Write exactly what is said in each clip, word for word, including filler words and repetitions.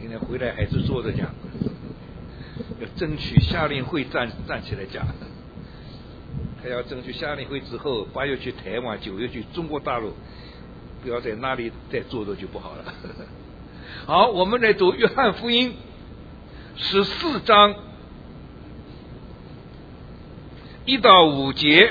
今天回来还是坐着讲，要争取夏令会站站起来讲，还要争取夏令会之后八月去台湾，九月去中国大陆，不要在那里再坐着就不好了。好，我们来读约翰福音十四章一到五节。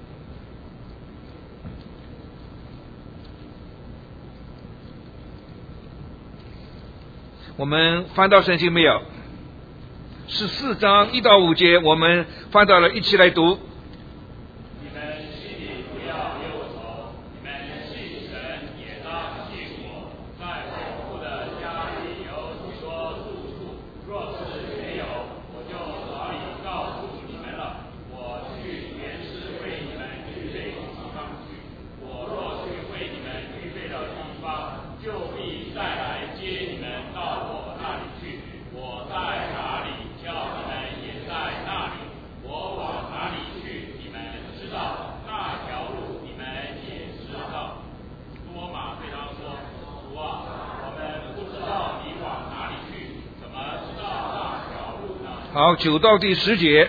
我们翻到圣经没有？十四章一到五节，我们翻到了，一起来读。 你们心里不要忧愁，你们信神也当信我。在我父的家里有许多住处，若是没有，我就早已告诉你们了。我去原是为你们预备地方去。我若去为你们预备了地方，就必再来接你们到我那里去。我在哪里，叫你们也在那里。我往哪里去，你们知道；那条路你们也知道。多马对他说：“主啊，我们不知道你往哪里去，怎么知道那条路呢？” 好，九到第十节。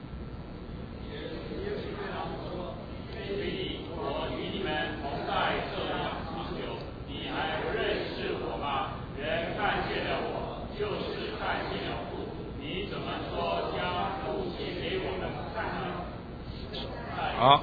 好，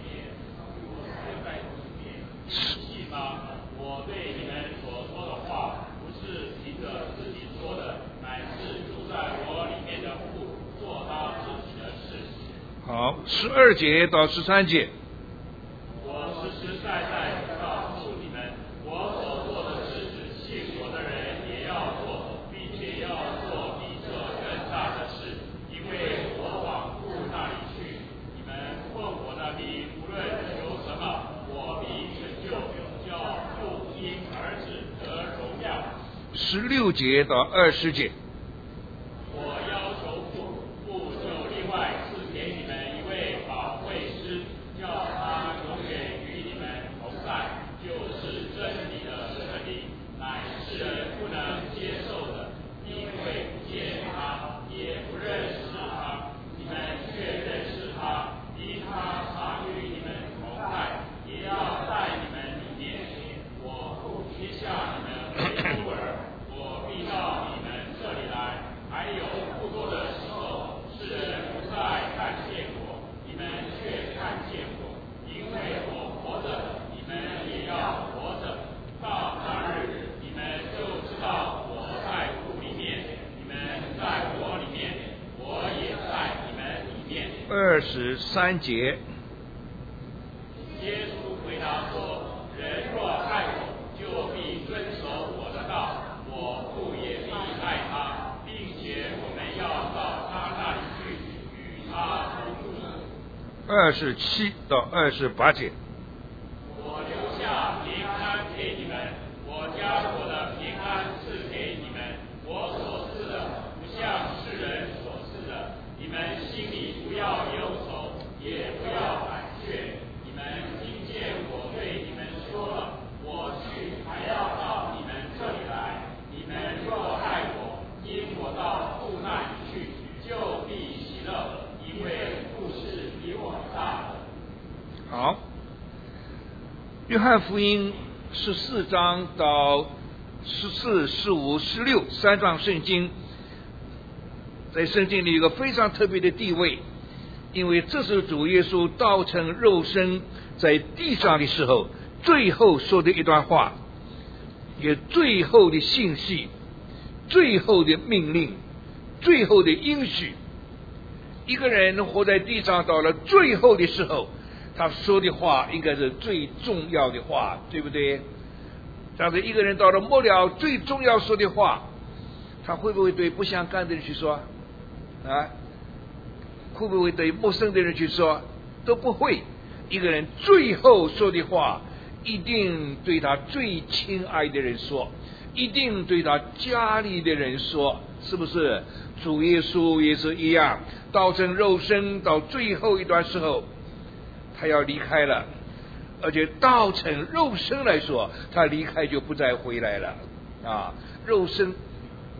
我对你们所说的话，不是凭着自己说的，乃是住在我里面的父做他自己的事。 好，十二节到十三节。 我实实在在地告诉你们，我所做的事，信我的人也要做，并且要做比这更大的事，因为我往父那里去。你们问我的名，无论求什么，我必成就，叫父因儿子得荣耀。 十六节到二十节。 我要求父，父就另外赐给你们一位保惠师，叫他永远与你们同在，就是真理的圣灵，乃世人不能接受的，因为不见他，也不认识他。你们却认识他，因他常与你们同在，也要在你们里面。我不撇下你们为孤儿，我必到你们这里来。还有不多的时候，世人不再看见我，你们却看见我，因为我活着，你们也要活着。到那日，你们就知道我在父里面，你们在我里面，我也在你们里面。 二十三节。 耶稣回答说：“人若爱我，就必遵守我的道，我父也必爱他，并且我们要到他那里去，与他同住。” 二十七到二十八节。 我留下平安给你们，我将我的平安赐给你们，我所赐的不像世人所赐的。你们心里不要忧愁，也不要胆怯。你们听见我对你们说了，我去还要到你们这里来。你们若爱我，因我到父那里去，就必喜乐，因为父是比我大的。 好，约翰福音十四章到十四、十五、十六三章圣经，在圣经里有一个非常特别的地位，因为这是主耶稣道成肉身在地上的时候最后说的一段话，也最后的信息，最后的命令，最后的应许。一个人活在地上到了最后的时候，他说的话应该是最重要的话，对不对？这样子一个人到了末了最重要说的话，他会不会对不相干的人去说啊？会不会对陌生的人去说？都不会。一个人最后说的话，一定对他最亲爱的人说，一定对他家里的人说，是不是？主耶稣也是一样，道成肉身到最后一段时候，他要离开了，而且道成肉身来说，他离开就不再回来了啊！肉身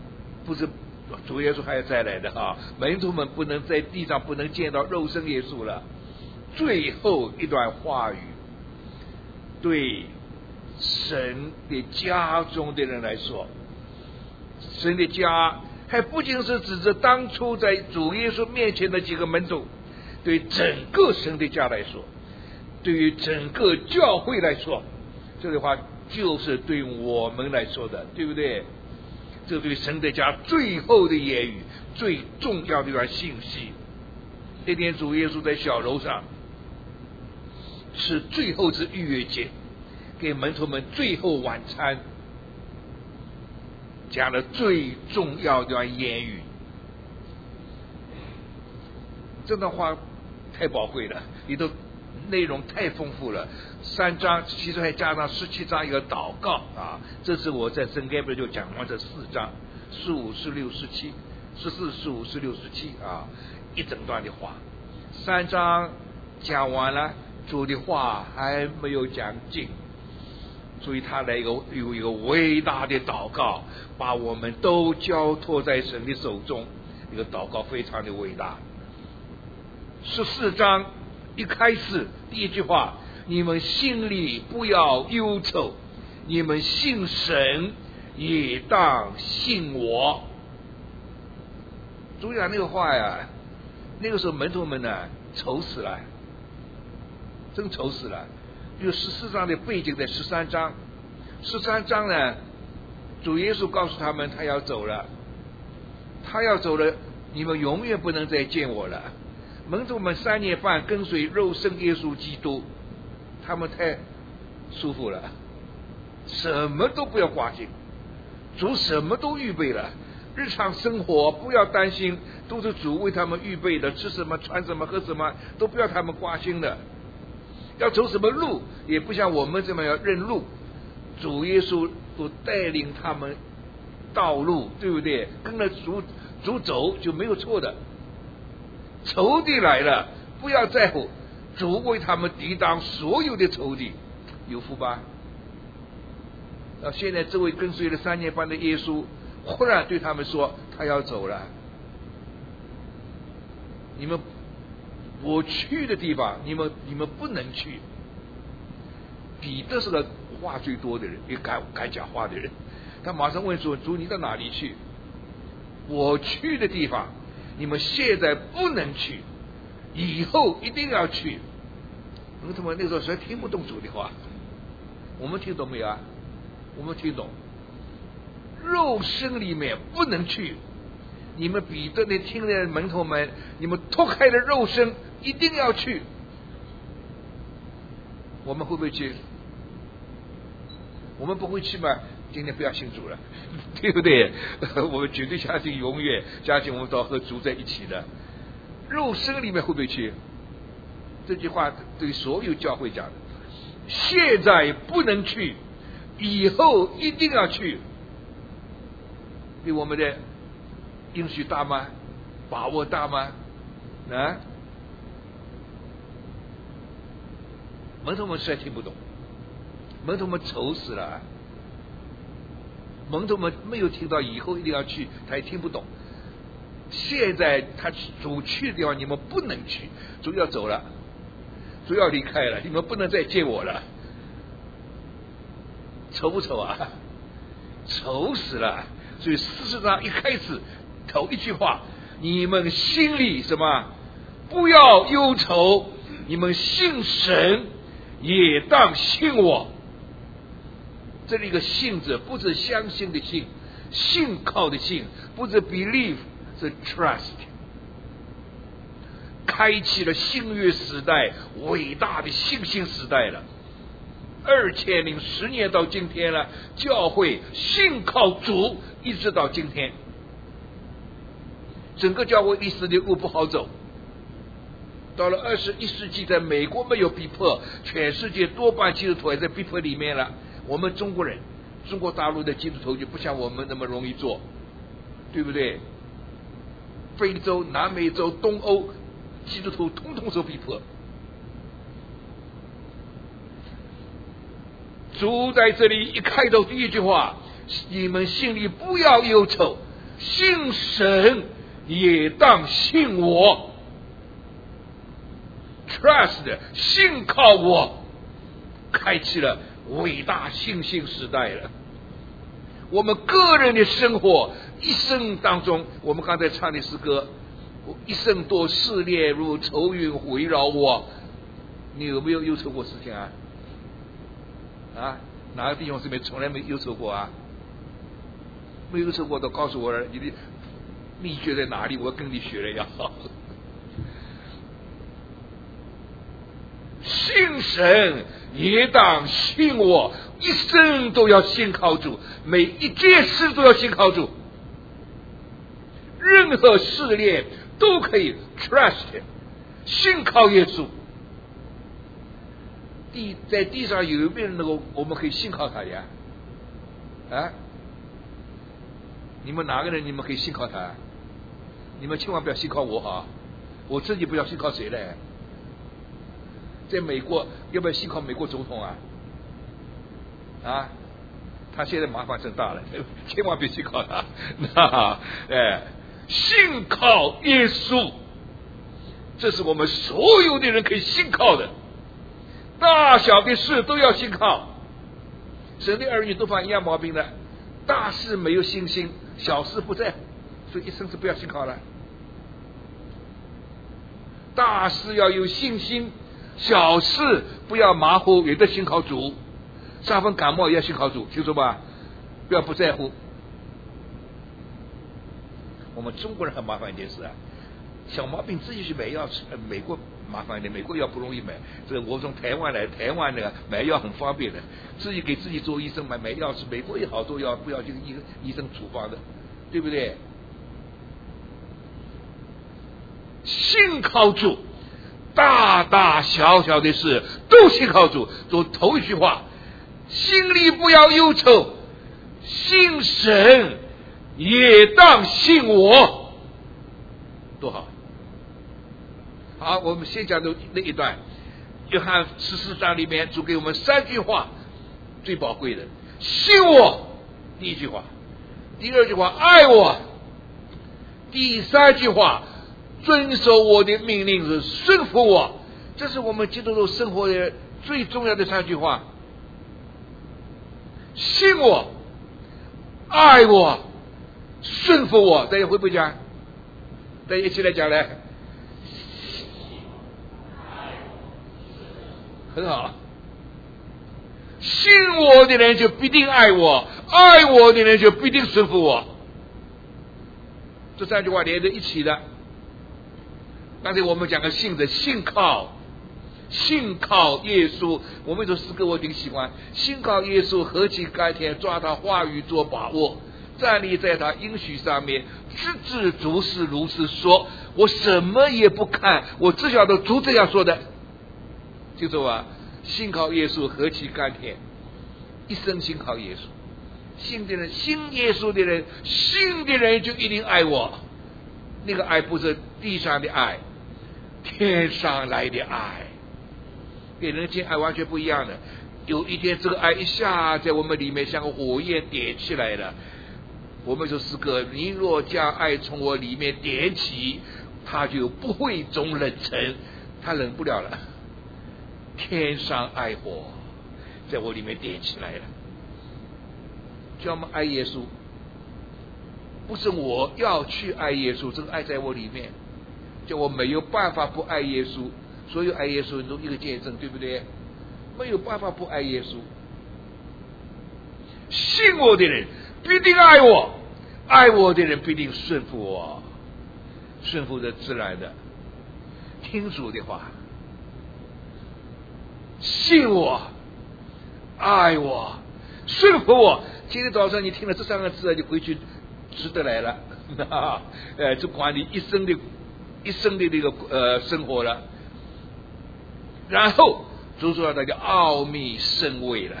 不是主耶稣还要再来的啊，门徒们不能在地上不能见到肉身耶稣了。最后一段话语，对神的家中的人来说，神的家还不仅是指着当初在主耶稣面前的几个门徒，对整个神的家来说，对于整个教会来说，这句话就是对我们来说的，对不对？这对神的家最后的言语，最重要的一段信息。那天主耶稣在小楼上是最后之逾越节，给门徒们最后晚餐，讲了最重要的言语。这段话太宝贵了，里头内容太丰富了，三章其实还加上十七章一个祷告啊。这是我在圣盖布就讲完这四章，十五、十六、十七、十四、十五、十六、十七啊，一整段的话。三章讲完了，主的话还没有讲尽，所以他来一个有一个伟大的祷告，把我们都交托在神的手中。一个祷告非常的伟大。十四章一开始第一句话，你们心里不要忧愁，你们信神也当信我。注意啊，那个话呀，那个时候门徒们呢愁死了，真愁死了。就十四章的背景在十三章，十三章呢，主耶稣告诉他们他要走了，他要走了，你们永远不能再见我了。门徒们三年半跟随肉身耶稣基督，他们太舒服了，什么都不要挂心，主什么都预备了，日常生活不要担心，都是主为他们预备的，吃什么穿什么喝什么都不要他们挂心的。要走什么路也不像我们这么要认路，主耶稣都带领他们道路，对不对？跟着主主走就没有错的。仇敌来了不要在乎，主为他们抵挡所有的仇敌，有福吧？啊，现在这位跟随了三年半的耶稣忽然对他们说他要走了，你们我去的地方你们你们不能去。彼得是个话最多的人，也敢敢讲话的人，他马上问说，主你到哪里去？我去的地方你们现在不能去，以后一定要去。门徒们那时候谁听不懂主的话？我们听懂没有啊？我们听懂。肉身里面不能去，你们彼得那听的门徒们，你们脱开了肉身一定要去。我们会不会去？我们不会去吗？今天不要信主了，对不对？我们绝对相信永远相信我们都和主在一起的。肉身里面会不会去？这句话对所有教会讲的，现在不能去，以后一定要去。对我们的应许大吗？把握大吗？啊？门徒们实在听不懂，门徒们愁死了。门徒们没有听到以后一定要去，他也听不懂。现在他主去的地方你们不能去，主要走了，主要离开了，你们不能再见我了。愁不愁啊？愁死了。所以事实上一开始头一句话，你们心里什么不要忧愁，你们信神也当信我。这里一个信字不是相信的信，信靠的信，不是 believe， 是 trust， 开启了新约时代伟大的信心时代了。二千零十年到今天了，教会信靠主一直到今天。整个教会历史的路不好走，到了二十一世纪，在美国没有逼迫，全世界多半基督徒也在逼迫里面了。我们中国人，中国大陆的基督徒就不像我们那么容易做，对不对？非洲、南美洲、东欧基督徒通通受逼迫。主在这里一开头第一句话，你们心里不要忧愁， 信神也当信我。Trust 信靠我，开启了伟大信心时代了。我们个人的生活一生当中，我们刚才唱的诗歌，一生多试炼如愁云围绕我。你有没有忧愁过事情啊？啊，哪个弟兄姊妹从来没忧愁过啊？没忧愁过都告诉我了，你的秘诀在哪里？我跟你学了要好。信神也当信我，一生都要信靠主，每一件事都要信靠主，任何试炼都可以 trust 信靠耶稣。地在地上有没有人能够我们可以信靠他呀？啊？你们哪个人你们可以信靠他？你们千万不要信靠我哈，我自己不要信靠谁嘞？在美国要不要信靠美国总统啊？啊，他现在麻烦真大了，千万别信靠他。那哎，信靠耶稣，这是我们所有的人可以信靠的，大小的事都要信靠。神的儿女都犯一样毛病的，大事没有信心，小事不在乎，所以一生是不要信靠了。大事要有信心，小事不要马虎，也得信靠主。伤风感冒也要信靠主，清楚吧？不要不在乎。我们中国人很麻烦一件事啊，小毛病自己去买药吃。美国麻烦一点，美国药不容易买。这个我从台湾来，台湾那个买药很方便的，自己给自己做医生买买药吃。美国有好多药不要这个医医生处方的，对不对？信靠主，大大小小的事都信靠主。做头一句话，心里不要忧愁，信神也当信我，多好。好，我们先讲的那一段，约翰十四章里面主给我们三句话最宝贵的：信我，第一句话；第二句话，爱我；第三句话，遵守我的命令，是顺服我。这是我们基督徒生活的最重要的三句话：信我，爱我，顺服我。大家会不会讲？大家一起来讲来。很好，信我的人就必定爱我，爱我的人就必定顺服我。这三句话连在一起的。刚才我们讲个信的，信靠，信靠耶稣。我们这诗歌我挺喜欢，信靠耶稣，何其甘甜，抓他话语做把握，站立在他应许上面，直至主是如此说。我什么也不看，我只晓得主这样说的。记住啊，信靠耶稣何其甘甜，一生信靠耶稣。信的人，信耶稣的人，信的人就一定爱我。那个爱不是地上的爱，天上来的爱，跟人间爱完全不一样的。有一天这个爱一下在我们里面像个火焰点起来了，我们说诗歌，你若将爱从我里面点起，它就不会总冷沉，它冷不了了。天上爱火在我里面点起来了。叫我们爱耶稣，不是我要去爱耶稣，这个爱在我里面，叫我没有办法不爱耶稣。所有爱耶稣都一个见证，对不对？没有办法不爱耶稣。信我的人必定爱我，爱我的人必定顺服我，顺服的自然的听主的话。信我，爱我，顺服我。今天早上你听了这三个字，你回去值得来了，呃，就管你一生的、一生的这个呃生活了。然后主说大家奥秘深微了。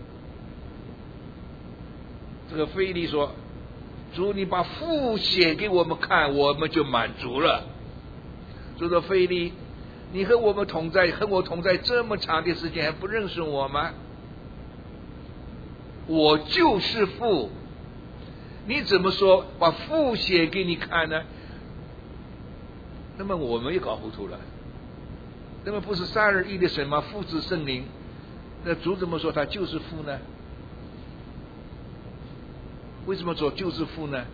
这个腓利说：“主，你把父显给我们看，我们就满足了。”主说：“腓利，你和我们同在，和我同在这么长的时间，还不认识我吗？我就是父， 你怎么说把父写给你看呢？那么我们也搞糊涂了。那么不是三而一的神吗？父子圣灵，那主怎么说他就是父呢？为什么说就是父呢？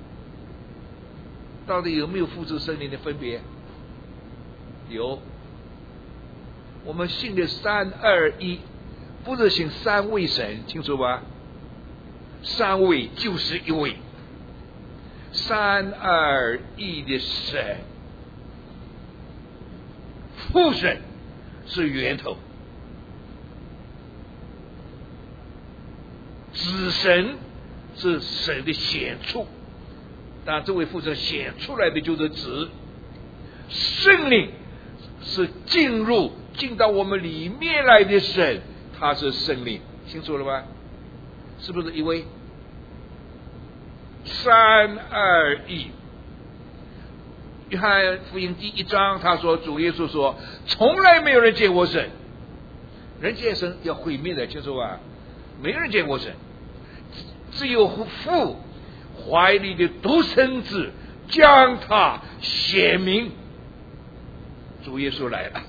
到底有没有父子圣灵的分别？有。我们信的三二一，不是信三位神，清楚吧？三位就是一位，三二一的神，父神是源头，子神是神的显出，当然这位父神显出来的就是子，圣灵是进入进到我们里面来的神，他是圣灵，清楚了吧？是不是一位？三二一。约翰福音第一章他说，主耶稣说从来没有人见过神，人见神要毁灭的，清楚吧？没有人见过神，只有父怀里的独生子将他显明。主耶稣来了，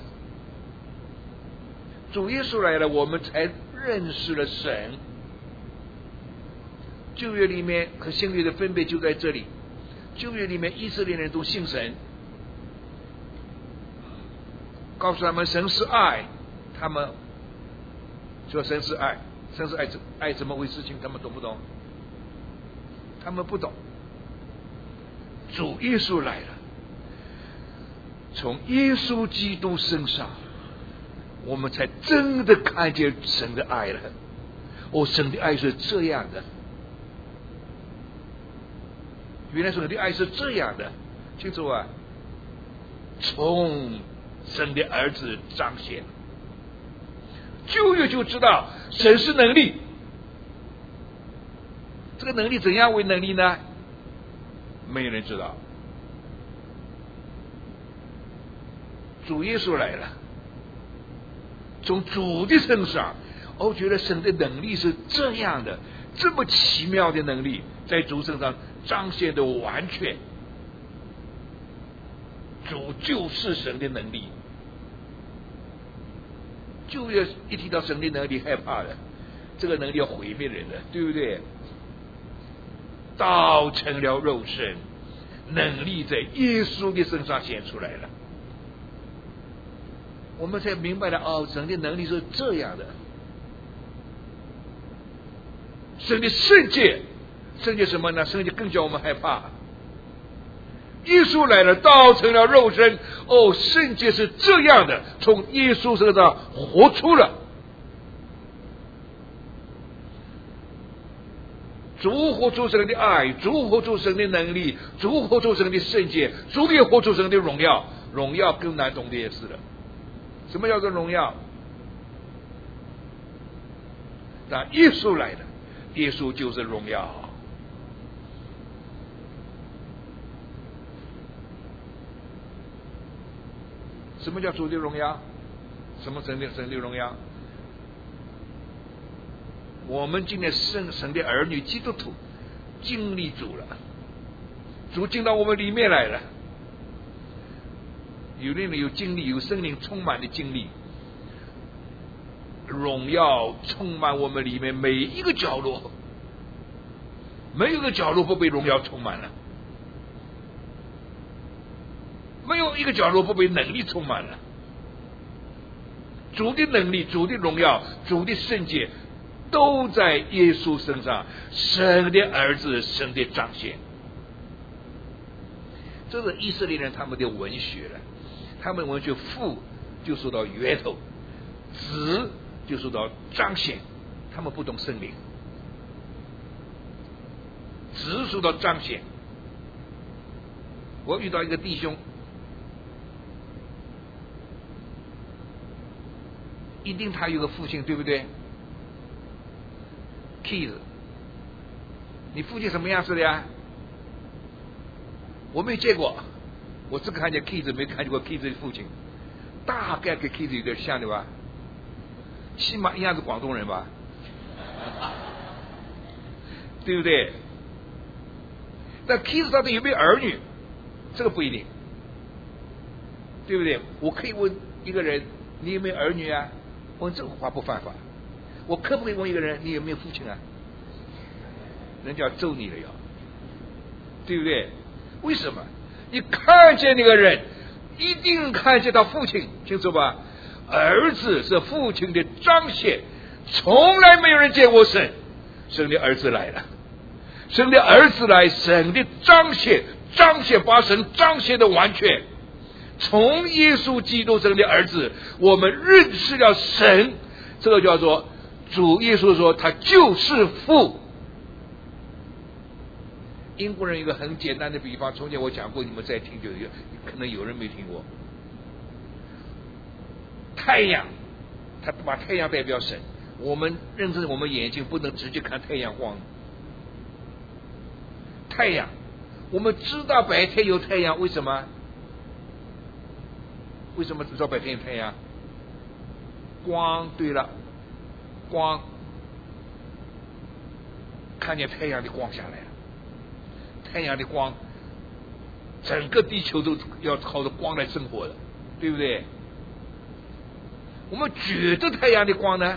主耶稣来了，我们才认识了神。旧约里面和新约的分别就在这里。旧约里面以色列人都信神，告诉他们神是爱，他们说神是爱，神是爱爱怎么回事情，他们懂不懂？他们不懂。主耶稣来了，从耶稣基督身上，我们才真的看见神的爱了。哦，神的爱是这样的，原来神的爱是这样的，清楚啊？从神的儿子彰显，旧约就知道神是能力，这个能力怎样为能力呢？没有人知道。主耶稣来了，从主的身上，我觉得神的能力是这样的，这么奇妙的能力在主身上彰显的完全。主就是神的能力。旧约一提到神的能力害怕了，这个能力要毁灭人的，对不对？道成了肉身，能力在耶稣的身上显出来了，我们才明白了，哦，神的能力是这样的。神的圣洁，圣洁什么呢？圣洁更叫我们害怕。耶稣来了，道成了肉身，哦，圣洁是这样的，从耶稣身上活出了。主活出神的爱，主活出神的能力，主活出神的圣洁，主也活出神的荣耀。荣耀更难懂的也是了。什么叫做荣耀？那耶稣来了，耶稣就是荣耀。什么叫主的荣耀？什么神的神的荣耀？我们今天圣神的儿女基督徒经历主了，主进到我们里面来了。有的人有经历，有圣灵充满的经历，荣耀充满我们里面每一个角落，没有一个角落不被荣耀充满了，没有一个角落不被能力充满了。主的能力，主的荣耀，主的圣洁都在耶稣身上，神的儿子，神的彰显。这是以色列人他们的文学了，他们文学父就说到源头，子就说到彰显，他们不懂圣灵。子说到彰显。我遇到一个弟兄，一定他有个父亲，对不对？ Keys， 你父亲什么样子的呀？我没见过，我只看见 Keys， 没看见过 Keys 的父亲，大概跟 Keys 有点像的吧，起码一样是广东人吧，对不对？ 但天使到底有没有儿女，这个不一定，对不对？我可以问一个人，你有没有儿女啊？问这个话不犯法。我可不可以问一个人，你有没有父亲啊？人家要揍你了要，对不对？为什么？你看见那个人，一定看见他父亲，清楚吧？儿子是父亲的彰显，从来没有人见过神，神的儿子来了，神的儿子来，神的彰显，彰显把神彰显的完全。从耶稣基督神的儿子，我们认识了神，这个叫做主耶稣说他就是父。英国人有一个很简单的比方，从前我讲过，你们再听就有，可能有人没听过。太阳，他把太阳代表神，我们认识我们眼睛不能直接看太阳光。太阳，我们知道白天有太阳，为什么？为什么知道白天有太阳？光，对了，光，看见太阳的光下来了，太阳的光，整个地球都要靠着光来生活的，对不对？我们觉得太阳的光呢，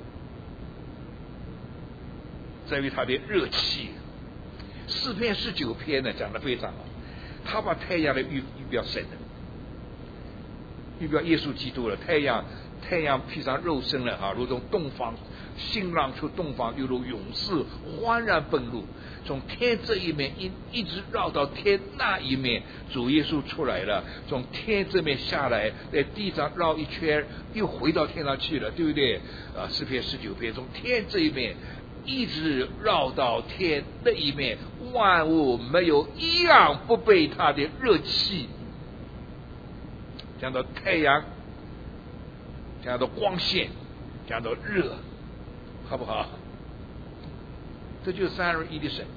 在于它的热气。诗篇十九篇呢讲得非常好，他把太阳的预预表神的，预表耶稣基督了。太阳，太阳披上肉身了啊，如同东方新郎出东方，犹如勇士欢然奔入。从天这一面一一直绕到天那一面，主耶稣出来了，从天这面下来，在地上绕一圈，又回到天上去了，对不对？啊，诗篇十九篇从天这一面一直绕到天那一面，万物没有一样不被它的热气。讲到太阳，讲到光线，讲到热，好不好？这就是三而一的神，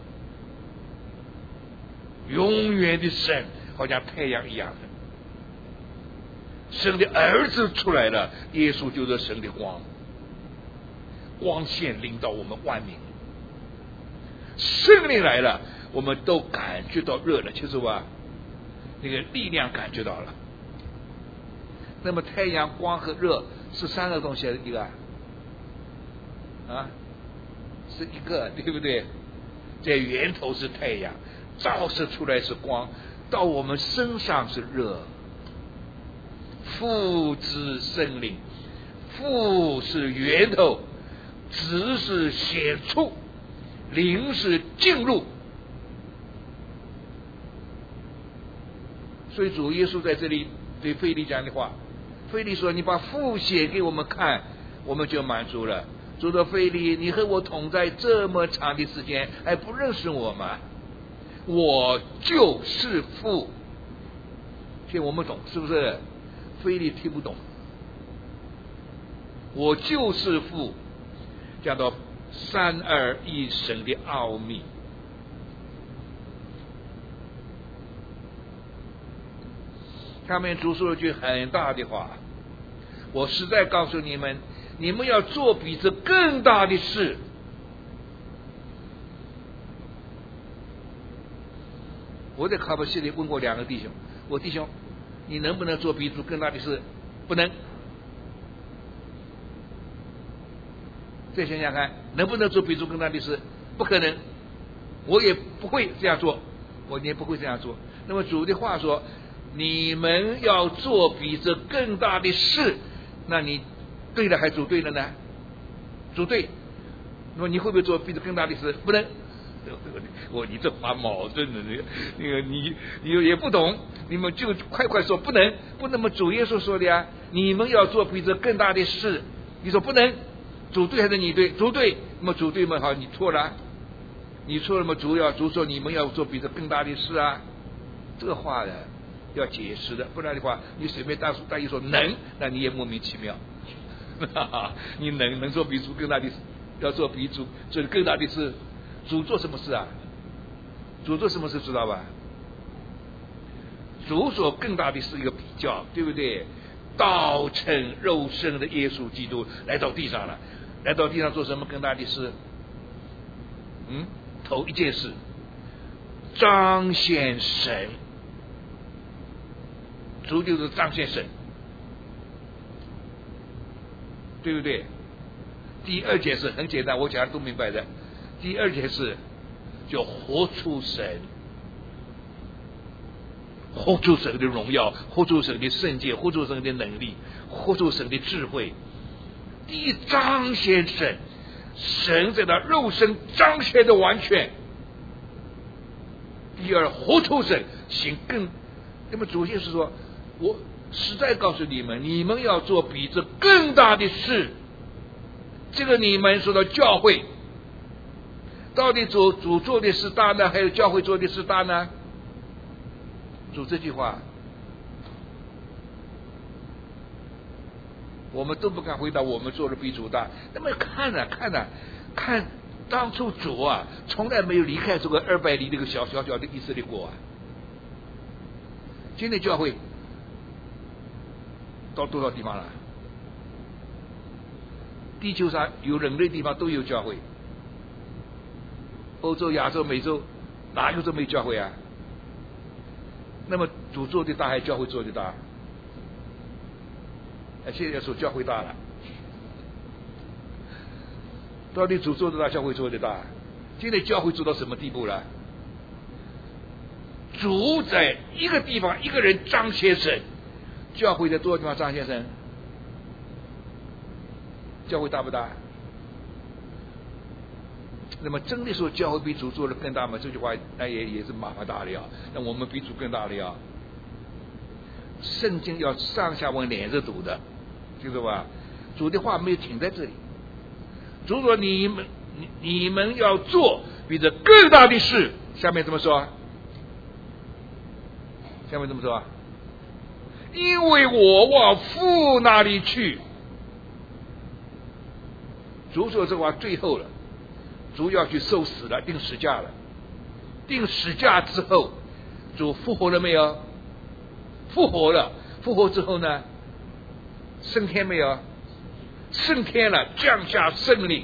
永远的神，好像太阳一样的。神的儿子出来了，耶稣就是神的光，光线领导我们万民。圣灵来了，我们都感觉到热了，清楚吧？那个力量感觉到了。那么太阳、光和热是三个东西还是一个啊？是一个，对不对？在源头是太阳，照射出来是光，到我们身上是热。父之圣灵，父是源头，子是显出，灵是进入。所以主耶稣在这里对腓利讲的话，腓利说：“你把父显给我们看，我们就满足了。”主说：“腓利，你和我同在这么长的时间，还不认识我吗？我就是父。”现在我们懂是不是？腓利听不懂。我就是父，讲到三二一神的奥秘。下面主说了句很大的话，我实在告诉你们，你们要做比这更大的事。我在卡巴西里问过两个弟兄，我弟兄，你能不能做比这更大的事？不能。再想想看，能不能做比这更大的事？不可能，我也不会这样做，我也不会这样做。那么主的话说，你们要做比这更大的事，那你对了还主对了呢？主对，那么你会不会做比这更大的事？不能。我你这话矛盾的，那个那个你你也不懂，你们就快快说不能，不那么主耶稣说的呀，你们要做比这更大的事，你说不能，主对还是你对？主对，那么主对嘛，好，你错了，你错了嘛，主要主说你们要做比这更大的事啊，这个话呢要解释的，不然的话，你随便大大意说能，那你也莫名其妙，你能能做比主更大的事，要做比主做更大的事。主做什么事啊？主做什么事知道吧？主所更大的是一个比较，对不对？道成肉身的耶稣基督来到地上了，来到地上做什么更大的事？嗯，头一件事， 彰显神，主就是彰显神，对不对？第二节是很简单，我讲的都明白的。第二节是就活出神，活出神的荣耀，活出神的圣洁，活出神的能力，活出神的智慧。第一，彰显神，神在他肉身彰显的完全。第二，活出神，行更。那么主耶稣说，我实在告诉你们，你们要做比这更大的事。这个你们说到教会，到底主主做的事大呢，还有教会做的事大呢？主这句话我们都不敢回答，我们做的比主大。那么看啊看啊看，当初主啊从来没有离开这个二百里那个小小小的以色列国啊。今天教会到多少地方了？地球上有人类地方都有教会，欧洲、亚洲、美洲哪有这没教会啊？那么主做的大还是教会做的大？现在说教会大了，到底主做的大，教会做的大？现在教会做到什么地步了？主在一个地方一个人彰显神，教会在多少地方彰显神？教会大不大？那么真的说教会比主做的更大吗？这句话那也也是麻烦大了呀。那我们比主更大了呀。圣经要上下文连着读的，记住吧？主的话没有停在这里。主说你们你你们要做比这更大的事，下面怎么说？下面怎么说？因为我往父那里去。主说这话最后了，主要去受死了，定十架了。定十架之后，主复活了没有？复活了。复活之后呢？升天没有？升天了，降下圣灵。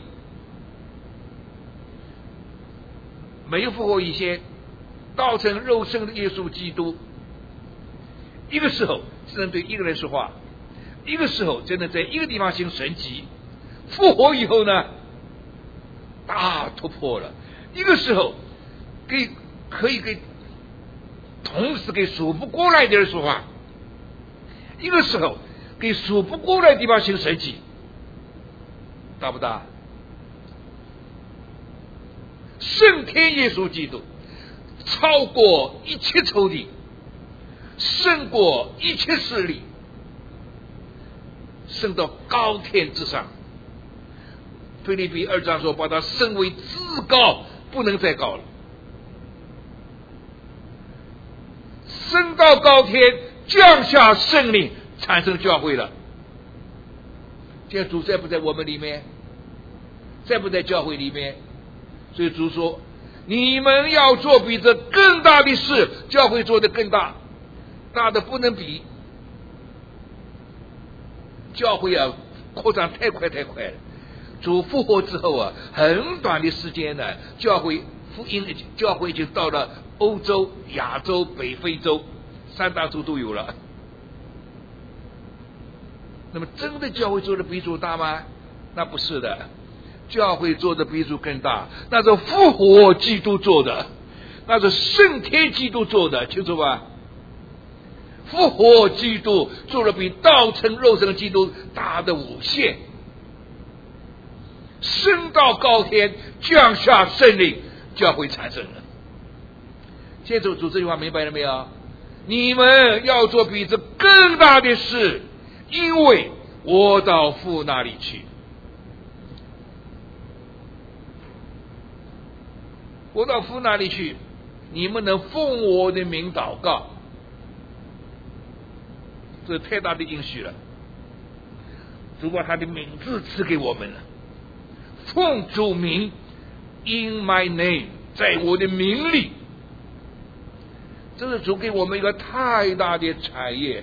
没有复活以前，道成肉身的耶稣基督，一个时候只能对一个人说话，一个时候只能在一个地方行神迹。复活以后呢，大突破了。一个时候给可以给同时给数不过来的人说话，一个时候给数不过来的地方行神迹，大不大？圣天耶稣基督超过一切仇敌，胜过一切势力，升到高天之上。腓立比二章说，把他升为至高，不能再高了。升到高天，降下圣灵，产生教会了。现在主在不在我们里面？在不在教会里面？所以主说，你们要做比这更大的事，教会做的更大，大的不能比。教会啊，扩张太快太快了。主复活之后啊，很短的时间呢，教会福音教会已经到了欧洲、亚洲、北非洲三大洲都有了。那么真的教会做的比主大吗？那不是的，教会做的比主更大，那是复活基督做的，那是圣天基督做的，清楚吧？复活基督做了比道成肉身的基督大的无限。升到高天，降下圣灵，教会产生了。现在主这句话明白了没有？你们要做比这更大的事，因为我到父那里去。我到父那里去，你们能奉我的名祷告，这是太大的应许了。主把他的名字赐给我们了。奉主名 ，in my name， 在我的名里，这是主给我们一个太大的产业。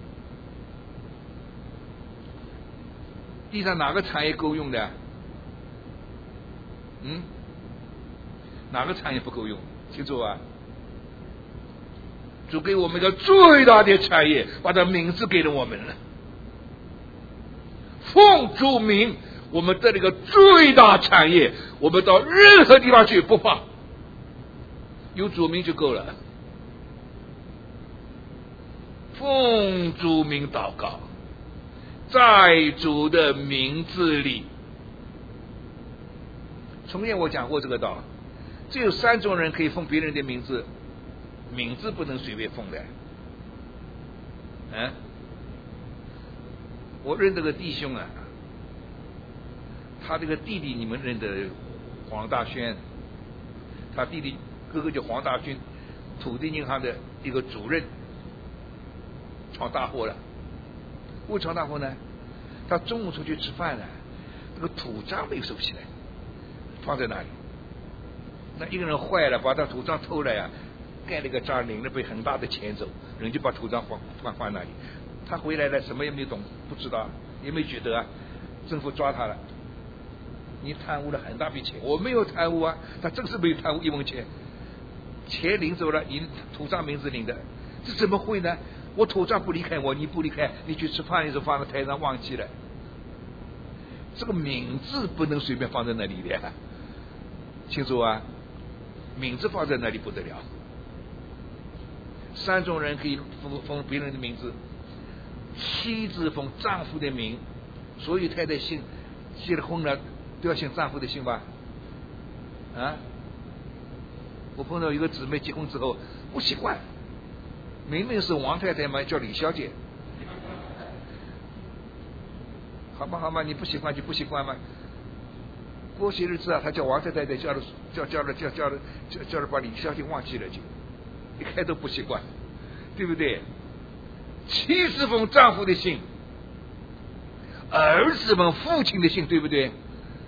地上哪个产业够用的？嗯，哪个产业不够用？清楚吧？ 主给我们的最大的产业，把他名字给了我们了。奉主名，我们得了一个最大产业，我们到任何地方去不怕，有主名就够了。奉主名祷告，在主的名字里。从前我讲过这个道，只有三种人可以奉别人的名字，名字不能随便奉的。嗯，我认得个弟兄啊，他这个弟弟你们认得黄大轩，他弟弟哥哥叫黄大军，土地银行的一个主任，闯大祸了。为闯大祸呢？他中午出去吃饭呢，这个土章没有收起来，放在那里。那一个人坏了，把他土章偷了呀，盖了个章，领了笔很大的钱走，人就把土章放放放那里。他回来了，什么也没懂，不知道，也没觉得啊。政府抓他了，你贪污了很大笔钱。我没有贪污啊，他真是没有贪污一文钱，钱领走了，你土章名字领的，这怎么会呢？我土章不离开我，你不离开，你去吃饭的时候放在台上忘记了，这个名字不能随便放在那里的，清楚啊？名字放在那里不得了。三种人可以封封别人的名字：妻子封丈夫的名，所有太太姓结了婚了都要姓丈夫的姓吧？啊！我碰到一个姊妹结婚之后不习惯，明明是王太太嘛，叫李小姐。好吧好吧，你不习惯就不习惯嘛。过些日子啊，他叫王太太的，叫了叫叫了叫叫了叫叫了把李小姐忘记了，就一开都不习惯，对不对？妻子封丈夫的姓，儿子封父亲的姓，对不对？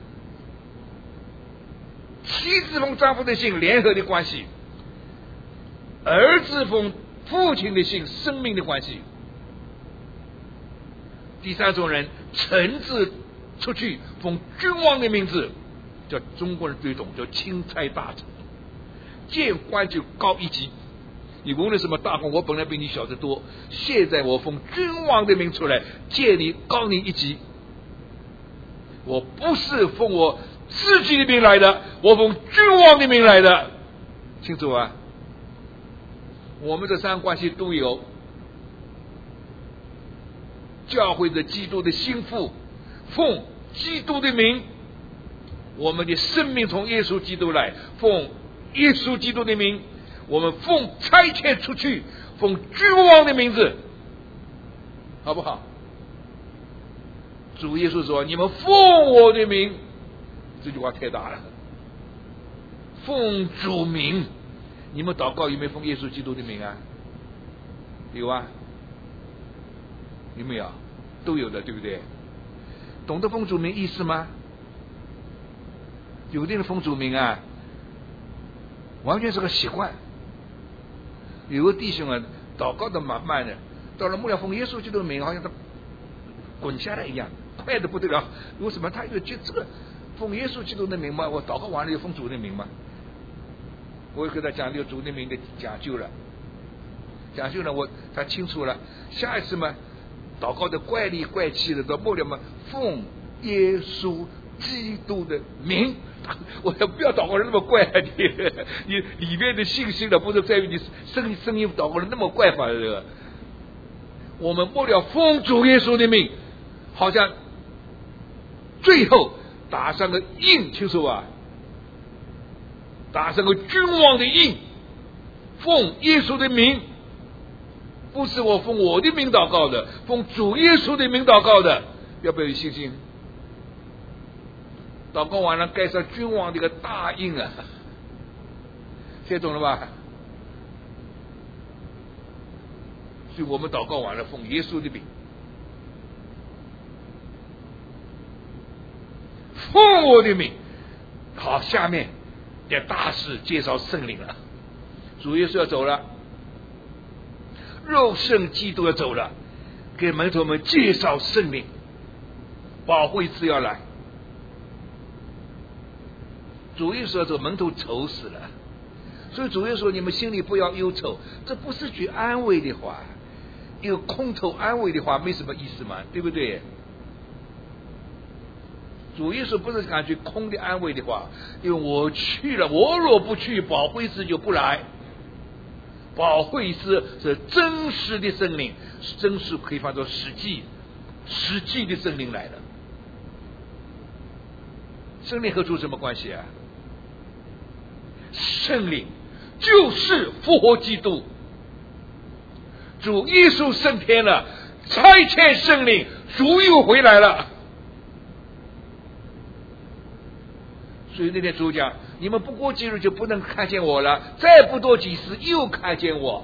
妻子封丈夫的姓，联合的关系；儿子封父亲的姓，生命的关系。第三种人，臣子出去封君王的名字，叫中国人最懂，叫钦差大臣，见官就高一级。你无论什么大官，我本来比你小得多，现在我封君王的名出来，见你高你一级。我不是封我自己的名来的，我封君王的名来的，清楚啊？我们这三个关系都有。教会的基督的心腹，奉基督的名，我们的生命从耶稣基督来，奉耶稣基督的名，我们奉差遣出去，奉君王的名字，好不好？主耶稣说：“你们奉我的名。”这句话太大了。奉主名，你们祷告有没有奉耶稣基督的名啊？有啊。有没有？都有的，对不对？懂得奉主名意思吗？有的人奉主名啊，完全是个习惯。有个弟兄啊，祷告的蛮慢的，到了末了奉耶稣基督的名，好像他滚下来一样，快的不得了。为什么？他就觉得这个奉耶稣基督的名嘛，我祷告完了就奉主的名嘛。我给他讲这个主的名的讲究了，讲究了，我他清楚了。下一次嘛，祷告的怪里怪气的，到末了嘛，奉耶稣基督的名。我要不要祷告的那么怪啊？你你里面的信心呢，不是在于你声声音祷告的那么怪法的。我们末了奉主耶稣的名，好像最后打上个印，清楚吧？打上个君王的印，奉耶稣的名。不是我奉我的名祷告的，奉主耶稣的名祷告的，要不要有信心？祷告完了盖上君王的一个大印啊，听懂了吧？所以我们祷告完了奉耶稣的名，奉我的名。好，下面的大事介绍圣灵了。主耶稣要走了，肉身基督要走了，给门徒们介绍圣灵，保惠师要来。主耶稣要走，门徒愁死了， 所以主耶稣说：“你们心里不要忧愁。”这不是句安慰的话，一个空头安慰的话，没什么意思嘛，对不对？主耶稣不是感觉空的安慰的话，因为我去了，我若不去，保惠师就不来。保惠师是真实的圣灵，真实可以翻作实际，实际的圣灵来了。圣灵和主什么关系啊？圣灵就是复活基督，主耶稣升天了，差遣圣灵，主又回来了。所以那天主讲，你们不过几日就不能看见我了，再不多几时又看见我。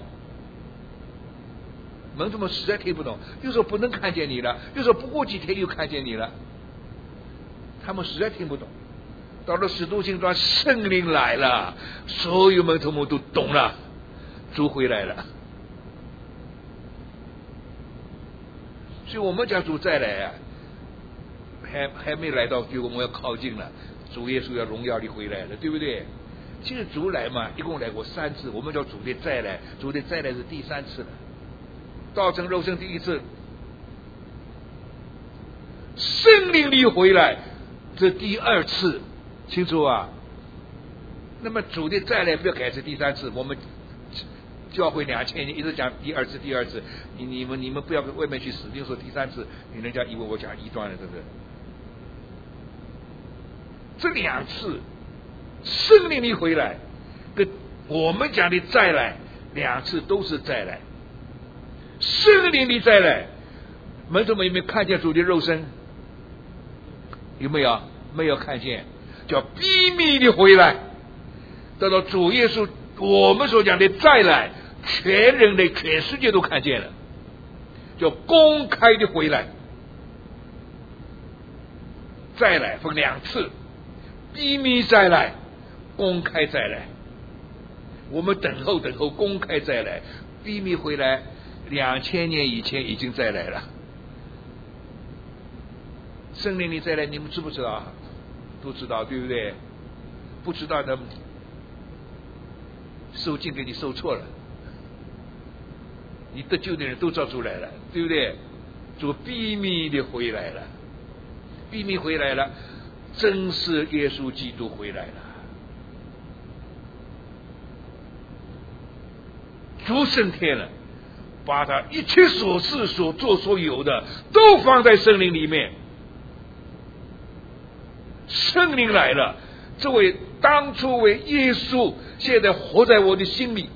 门徒们实在听不懂，又说不能看见你了，又说不过几天又看见你了，他们实在听不懂。到了使徒行传，圣灵来了，所有门徒们都懂了，主回来了。所以我们讲主再来啊，还还没来到，就我们要靠近了。主耶稣要荣耀的回来了，对不对？其实主来嘛，一共来过三次，我们叫主的再来，主的再来是第三次了。道成肉身第一次，圣灵里回来，这第二次，清楚啊？那么主的再来不要改成第三次，我们教会两千年一直讲第二次，第二次，你你们你们不要外面去死定说第三次，你人家以为我讲异端了，对不对？这两次圣灵里回来跟我们讲的再来，两次都是再来。圣灵里再来，门徒们有没有看见主的肉身？有没有？没有看见，叫秘密的回来。到了主耶稣我们所讲的再来，全人类全世界都看见了，叫公开的回来。再来分两次，秘密再来，公开再来。我们等候等候公开再来，秘密回来两千年以前已经再来了。圣灵里再来，你们知不知道？都知道，对不对？不知道的收经给你收错了，你得救的人都照出来了，对不对？主秘密的回来了，秘密回来了，真是耶稣基督回来了。主升天了，把他一切所事所做所有的都放在圣灵里面。圣灵来了，这位当初为耶稣，现在活在我的心里。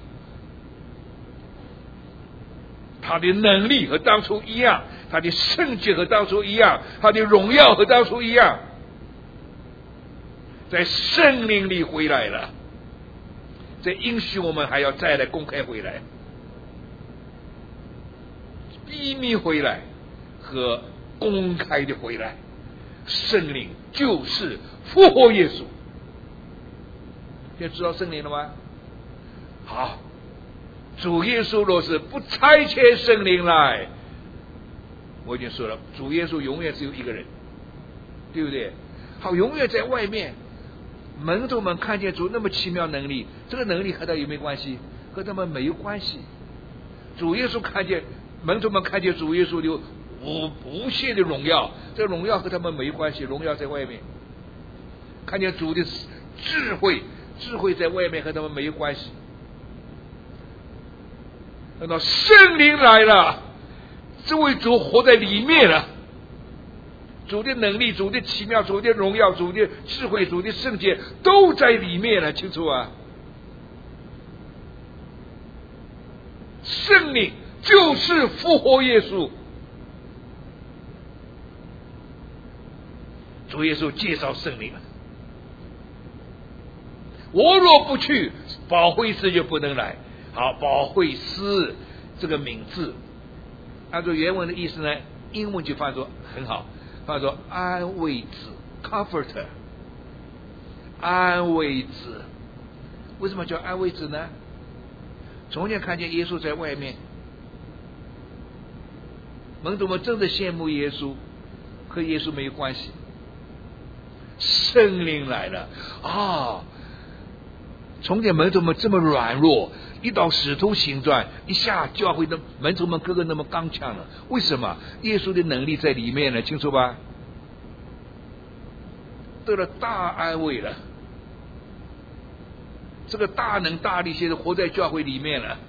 他的能力和当初一样，他的圣洁和当初一样，他的荣耀和当初一样，在圣灵里回来了。这应许我们还要再来公开回来，秘密回来和公开的回来。圣灵就是复活耶稣。现在知道圣灵了吗？好，主耶稣若是不差遣圣灵来，我已经说了，主耶稣永远只有一个人，对不对？好，永远在外面。门徒们看见主那么奇妙能力，这个能力和他有没有关系？和他们没有关系。主耶稣看见门徒们看见主耶稣的无无限的荣耀，这荣耀和他们没关系，荣耀在外面。看见主的智慧，智慧在外面和他们没有关系。等到圣灵来了，这位主活在里面了，主的能力，主的奇妙，主的荣耀，主的智慧，主的圣洁都在里面了，清楚啊？圣灵就是复活耶稣。主耶稣介绍圣灵，我若不去，保惠师就不能来。好，保惠师这个名字按照原文的意思呢，英文就翻作很好，翻作安慰子 comforter， 安慰子。为什么叫安慰子呢？从前看见耶稣在外面，门徒们真的羡慕耶稣，和耶稣没有关系。圣灵来了啊！ 从前门徒们这么软弱，一到使徒行传，一下教会的门徒们个个那么刚强了。为什么？耶稣的能力在里面了，清楚吧？得了大安慰了。这个大能大力现在活在教会里面了。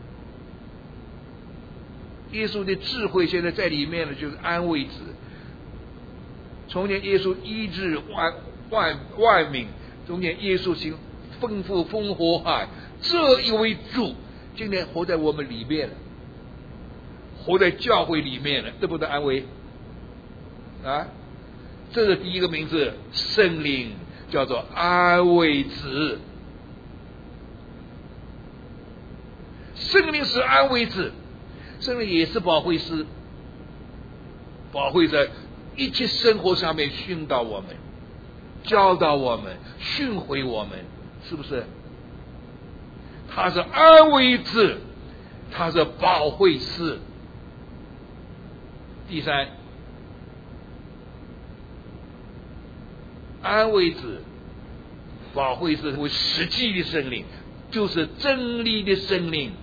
耶稣的智慧现在在里面了，就是安慰子。从前耶稣医治万万万民，从前耶稣行丰富风火海，这一位主今天活在我们里面了，活在教会里面了，得不得安慰啊？这是第一个名字，圣灵叫做安慰子。圣灵是安慰子，圣灵也是保惠师，保惠在一切生活上面训导我们，教导我们，训诲我们，是不是？他是安慰子，他是保惠师。第三，安慰子、保惠师为实际的圣灵，就是真理的圣灵。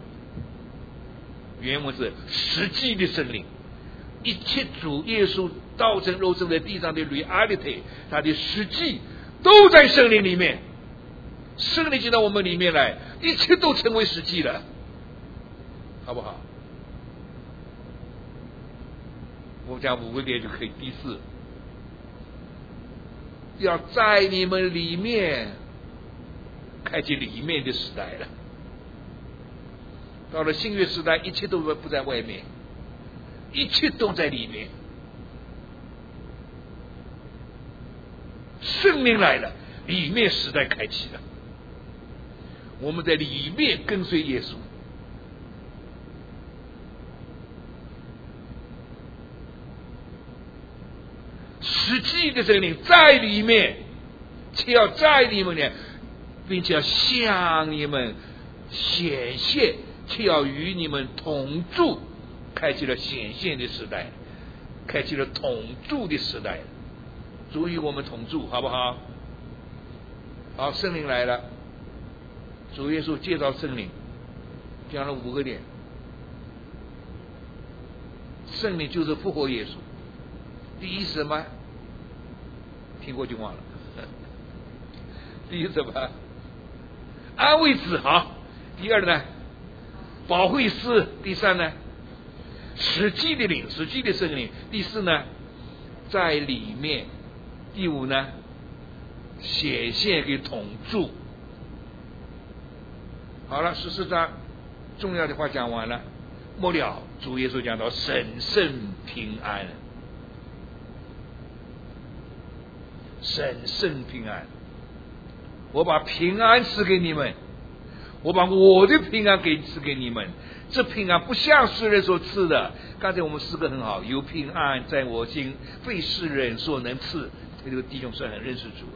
原文是实际的圣灵，一切主耶稣道成肉身在地上的 reality， 他的实际都在圣灵里面。圣灵进到我们里面来，一切都成为实际了，好不好？我讲五个点就可以。第四，要在你们里面开启里面的时代了。到了新约时代，一切都不在外面，一切都在里面。圣灵来了，里面时代开启了，我们在里面跟随耶稣。实际的圣灵在里面，且要在你们呢，并且要向你们显现，且要与你们同住，开启了显现的时代，开启了同住的时代，主与我们同住，好不好？好，圣灵来了，主耶稣介绍圣灵，讲了五个点。圣灵就是复活耶稣。第一什么？听过就忘了。第一什么？安慰子，好。第二呢？保惠师。第三呢？实际的灵，实际的圣灵。第四呢？在里面。第五呢？显现给同住。好了，十四章重要的话讲完了。末了，主耶稣讲到神圣平安，神圣平安。我把平安赐给你们，我把我的平安给赐给你们。这平安不像世人所赐的。刚才我们诗歌很好，有平安在我心，非世人所能赐。这个弟兄算很认识主。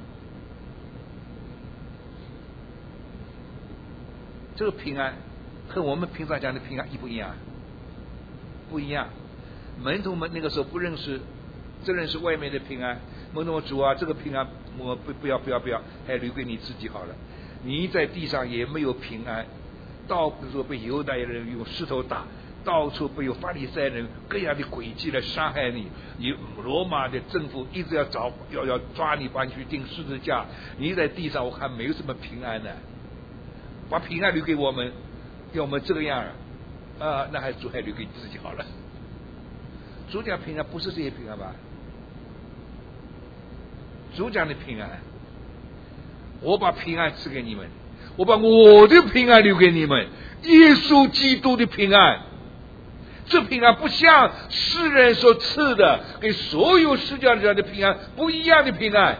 这个平安和我们平常讲的平安一不一样？不一样。门徒们那个时候不认识，只认识外面的平安。门徒们主啊，这个平安我不不要不要不要，还留给你自己好了。你在地上也没有平安，到比如说被犹太人用石头打，到处被有法利赛人各样的诡计来伤害你。你罗马的政府一直要找要要抓你，把你去钉十字架。你在地上我看没有什么平安的。把平安留给我们，要我们这个样啊，那还主还留给你自己好了。主讲平安不是这些平安吧？主讲的平安，我把平安赐给你们，我把我的平安留给你们，耶稣基督的平安。这平安不像世人所赐的，给所有世界上的平安不一样的平安。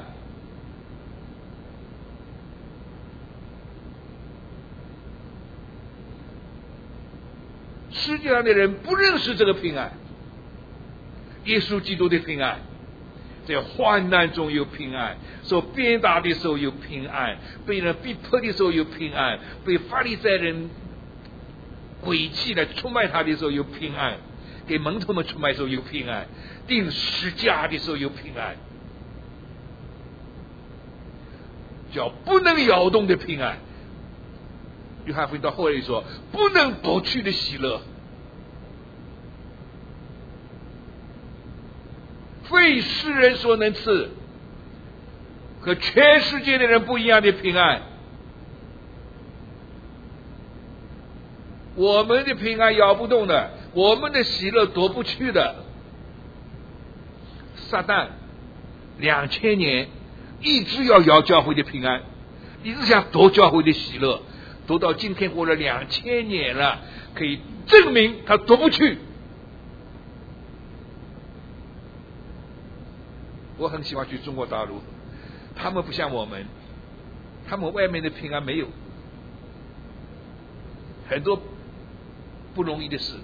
世界上的人不认识这个平安，耶稣基督的平安，在患难中有平安，受鞭打的时候有平安，被人逼迫的时候有平安，被法利赛人诡计来出卖他的时候有平安，给门徒们出卖的时候有平安，钉十架的时候有平安。 叫不能摇动的平安。约翰福音到后来说，不能夺去的喜乐，非世人所能赐，和全世界的人不一样的平安。我们的平安摇不动的，我们的喜乐夺不去的。撒旦两千年一直要摇教会的平安，一直想夺教会的喜乐，夺到今天过了两千年了，可以证明他夺不去。我很喜欢去中国大陆，他们不像我们，他们外面的平安没有，很多不容易的事。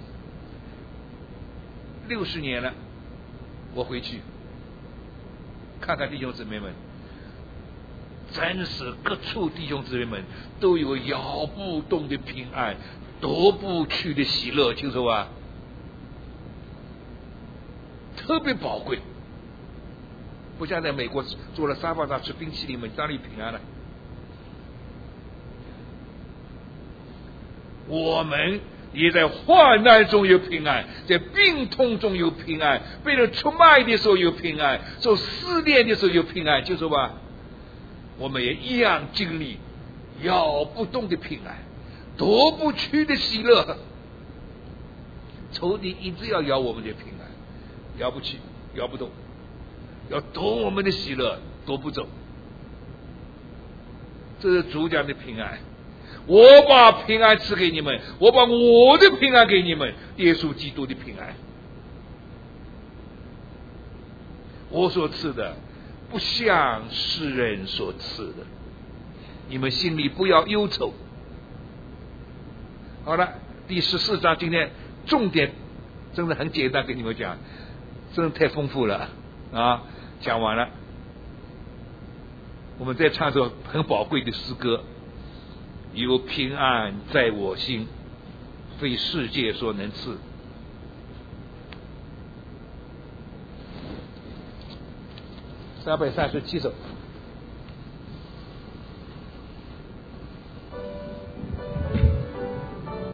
六十年了，我回去看看弟兄姊妹们，真是各处弟兄姊妹们都有摇不动的平安，夺不去的喜乐，听说吧？特别宝贵，不像在美国坐了沙发上吃冰淇淋，哪里平安了？我们也在患难中有平安，在病痛中有平安，被人出卖的时候有平安，受试炼的时候有平安，就说吧，我们也一样经历摇不动的平安，夺不去的喜乐。仇敌一直要摇我们的平安，摇不去，摇不动，要夺我们的喜乐，夺不走。这是主讲的平安。我把平安赐给你们，我把我的平安给你们，耶稣基督的平安。我所赐的不像世人所赐的，你们心里不要忧愁。好了，第十四章今天重点真的很简单，跟你们讲，真的太丰富了啊！讲完了，我们再唱首很宝贵的诗歌。有平安在我心，非世界所能赐。三百三十七首。